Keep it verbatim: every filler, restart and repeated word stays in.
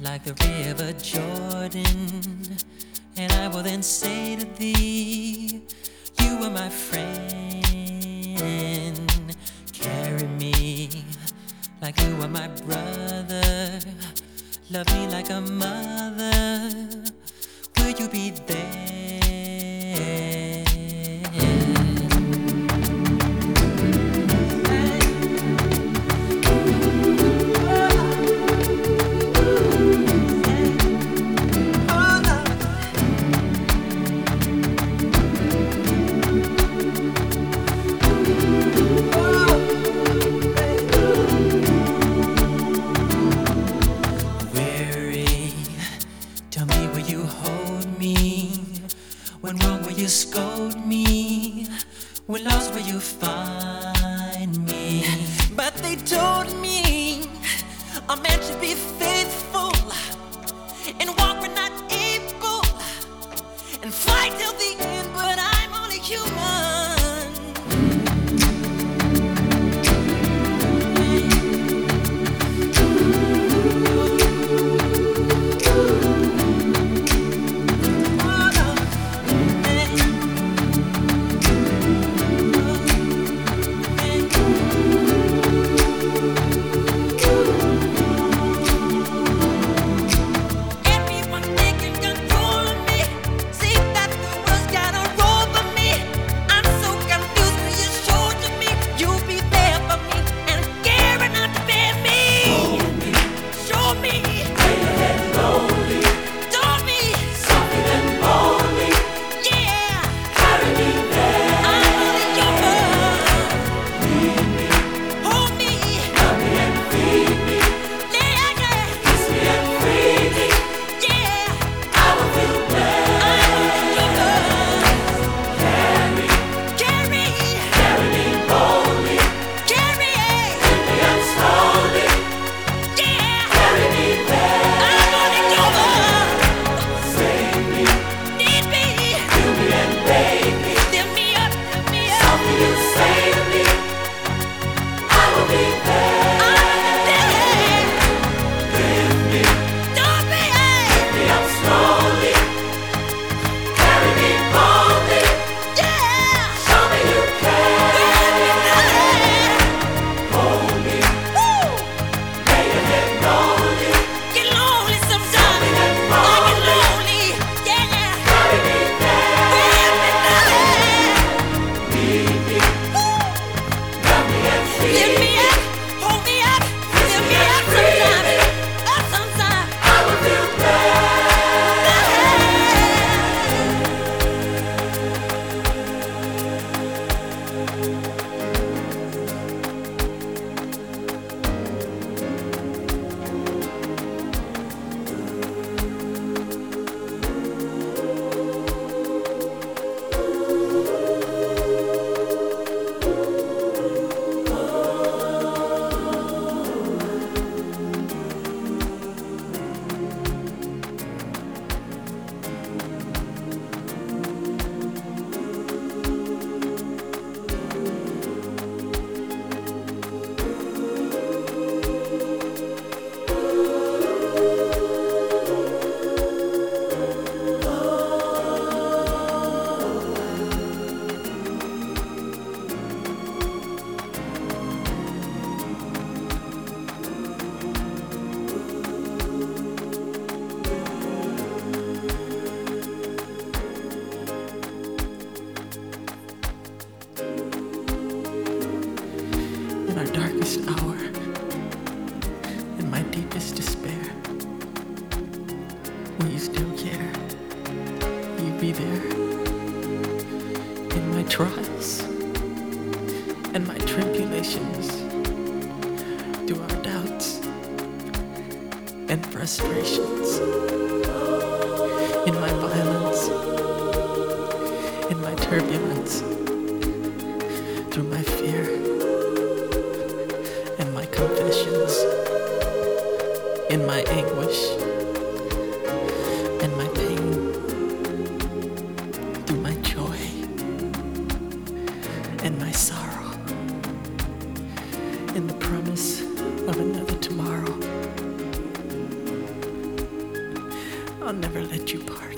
like the river Jordan, and I will then say to thee, you are my friend. Carry me like you are my brother. Love me like a mother. Will you be there? When wrong, will you scold me? When lost, will you find me? But they told me a man should be faithful and walk when not able and fight till the end, but I'm only human. In our darkest hour, in my deepest despair, will you still care? Will you be there? In my trials and my tribulations, through our doubts and frustrations, in my violence, in my turbulence, through my fear and my confessions, in my anguish and my pain, through my joy and my sorrow, in the promise of another tomorrow. I'll never let you part.